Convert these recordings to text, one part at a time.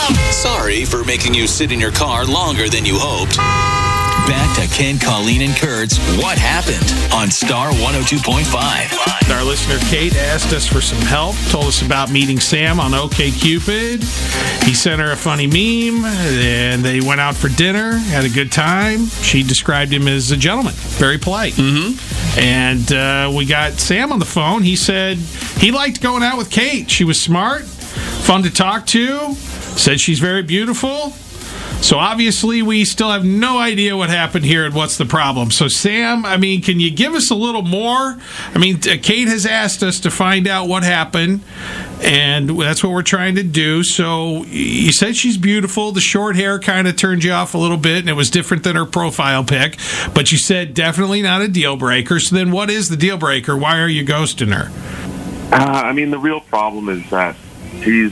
Sorry for making you sit in your car longer than you hoped. Back to Ken, Colleen, and Kurt's What Happened on Star 102.5. Our listener Kate asked us for some help, told us about meeting Sam on OkCupid. He sent her a funny meme, and they went out for dinner, had a good time. She described him as a gentleman, very polite. Mm-hmm. And we got Sam on the phone. He said he liked going out with Kate. She was smart, fun to talk to, said she's very beautiful. So obviously we still have no idea what happened here and what's the problem. So Sam, I mean, can you give us a little more? I mean, Kate has asked us to find out what happened, and that's what we're trying to do. So you said she's beautiful. The short hair kind of turned you off a little bit, and it was different than her profile pic. But you said definitely not a deal breaker. So then what is the deal breaker? Why are you ghosting her? I mean, the real problem is that she's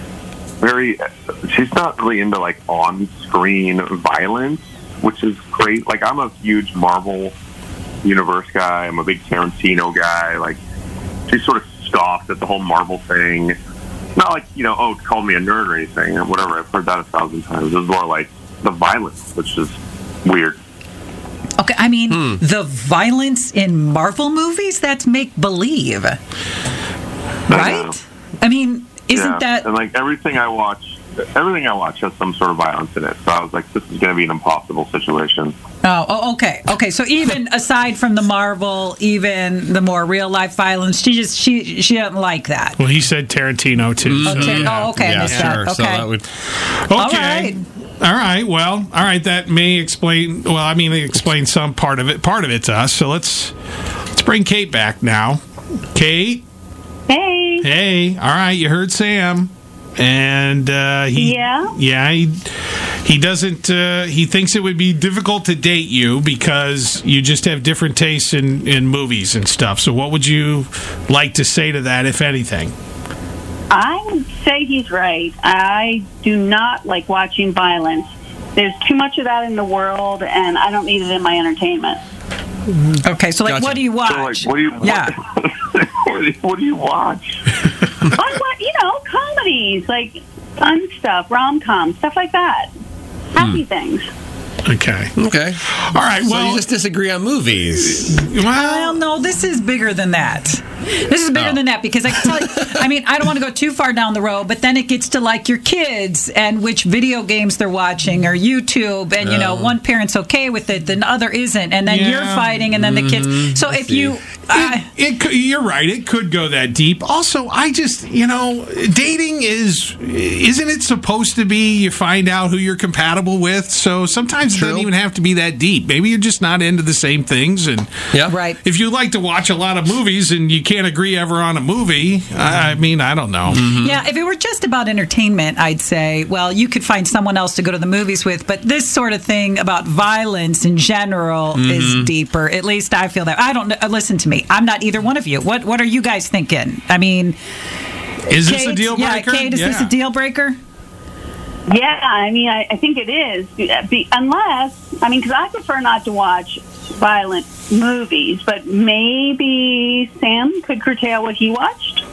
not really into like on-screen violence, which is great. Like, I'm a huge Marvel Universe guy. I'm a big Tarantino guy. Like, she sort of scoffed at the whole Marvel thing. Not like, called me a nerd or anything or whatever. I've heard that 1,000 times. It was more like the violence, which is weird. Okay, I mean, the violence in Marvel movies, that's make-believe. Right? I mean, isn't that... And like everything I watch has some sort of violence in it. So I was like, this is going to be an impossible situation. Oh, okay. Okay, so even aside from the Marvel, even the more real-life violence, she doesn't like that. Well, he said Tarantino, too. Oh, okay. I missed that. Okay. So that would... Okay. All right. Well, all right. That may explain... Well, I mean, it explains some part of it to us. So let's bring Kate back now. Kate? Hey. All right. You heard Sam. And he doesn't. He thinks it would be difficult to date you because you just have different tastes in movies and stuff. So, what would you like to say to that, if anything? I would say he's right. I do not like watching violence. There's too much of that in the world, and I don't need it in my entertainment. Okay, so like, what do you watch? So, like, what do you watch? I watch, comedies, like fun stuff, rom-com, stuff like that. Happy things. Okay. All right. Well, so you just disagree on movies. Well, no, this is bigger than that. This is bigger than that because I can tell you, I mean, I don't want to go too far down the road, but then it gets to like your kids and which video games they're watching or YouTube, and one parent's okay with it, the other isn't, and then you're fighting, and then the kids. So if you, you're right, it could go that deep. Also, I just, dating isn't it supposed to be you find out who you're compatible with? So sometimes it doesn't even have to be that deep. Maybe you're just not into the same things, and right. If you like to watch a lot of movies and you can't agree ever on a movie, I mean, I don't know. Mm-hmm. Yeah, if it were just about entertainment, I'd say, well, you could find someone else to go to the movies with, but this sort of thing about violence in general is deeper. At least I feel that. I don't know. Listen to me. I'm not either one of you. What are you guys thinking? I mean, is this a deal breaker? Yeah, Kate, is this a deal breaker? Yeah, I mean, I think it is. Unless, I mean, because I prefer not to watch violent movies, but maybe Sam could curtail what he watched.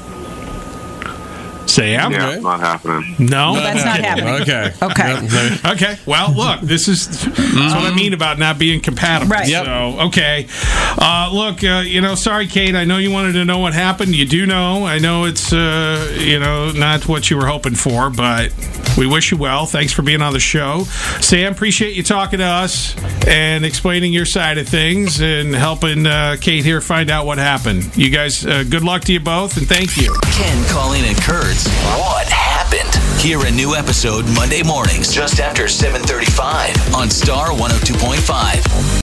Sam? Yeah, it's not happening. No, that's not happening. Okay. Okay. Well, look, that's what I mean about not being compatible. Right. Yep. So, okay. Look, sorry, Kate. I know you wanted to know what happened. You do know. I know it's, not what you were hoping for, but we wish you well. Thanks for being on the show. Sam, appreciate you talking to us and explaining your side of things and helping Kate here find out what happened. You guys, good luck to you both, and thank you. Ken, Colleen, and Kurt's What Happened? Hear a new episode Monday mornings just after 7:35 on Star 102.5.